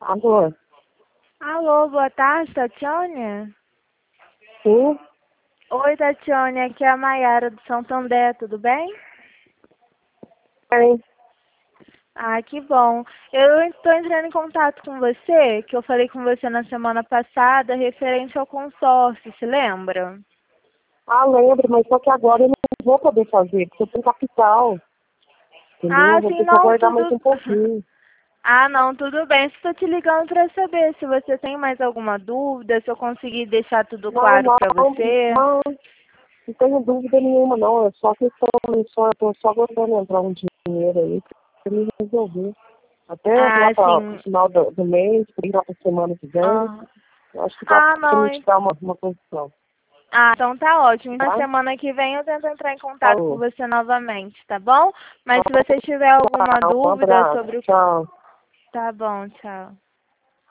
Alô? Alô, boa tarde, Tatiane? Sim? Oi, Tatiane, aqui é a Maiara do Santander, tudo bem? Bem, Ah, que bom. Eu estou entrando em contato com você, que eu falei com você na semana passada, referente ao consórcio, se lembra? lembro, mas só que agora eu não vou poder fazer, porque eu tenho capital. Entendeu? Ah, Vou sim, ter que não, aguardar mais tudo... um pouquinho. Ah, não, tudo bem. Estou te ligando para saber se você tem mais alguma dúvida, se eu conseguir deixar tudo Não, claro não, para você. não tenho dúvida nenhuma, não. É só questão, eu tô só aguardando entrar um dinheiro aí pra me resolver. Até lá Ah, para o sim. final do mês, por lá para semana que vem, Ah, eu acho que dá ah, pra não. me te dar uma posição. Ah, então tá ótimo. Na Tá? semana que vem eu tento entrar em contato com Falou. você novamente, tá bom? Mas se você tiver alguma Um dúvida abraço. sobre o... Tchau. Tá bom, tchau.